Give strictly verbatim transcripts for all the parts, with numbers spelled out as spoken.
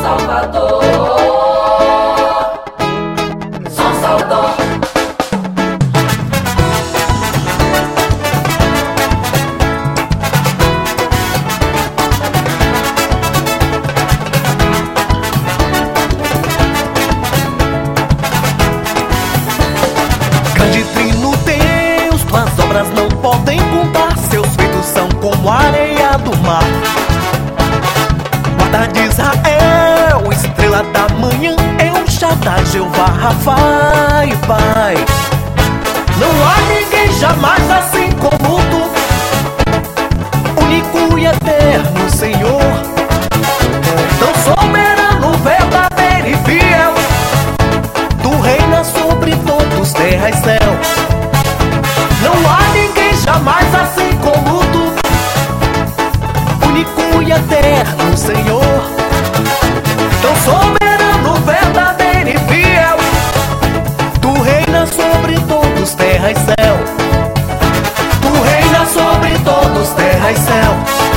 Salvador, São Salvador. Grande trino Deus, tuas obras não podem contar, seus feitos são como a areia do mar. Guarda de Israel, estrela da manhã, El Shaddai, Jeová, Rafa e Pai. Não há ninguém jamais assim como tu, único e eterno Senhor, tão soberano, verdadeiro e fiel. Tu reinas sobre todos, terra e céu. Não há ninguém jamais assim como tu, único e eterno Senhor, tão soberano, verdadeiro e fiel. Tu reinas sobre todos, terra e céu. Tu reinas sobre todos, terra e céu.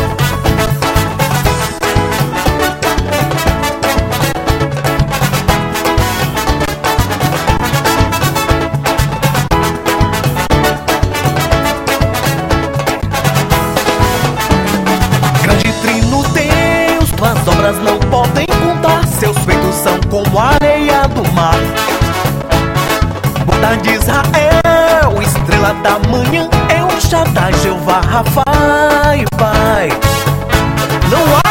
Grande trino Deus, tuas obras não podem contar, seus feitos são como a areia do mar. Guarda de Israel, estrela da manhã, El Shaddai, Jeová, Rafa e Pai. Não há